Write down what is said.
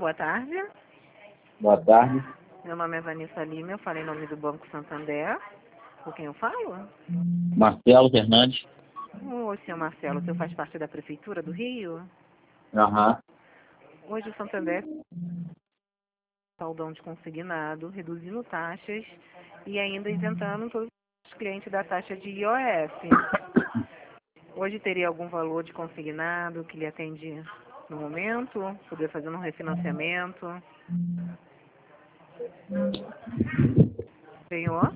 boa tarde. Boa tarde. Meu nome é Vanessa Lima, eu falo em nome do Banco Santander. Com quem eu falo? Marcelo Fernandes. Ô, senhor Marcelo, o senhor faz parte da Prefeitura do Rio? Aham. Hoje o Santander saldão de consignado, reduzindo taxas e ainda isentando todos os clientes da taxa de IOF. Hoje teria algum valor de consignado que lhe atende no momento? Poder fazer um refinanciamento? Senhor?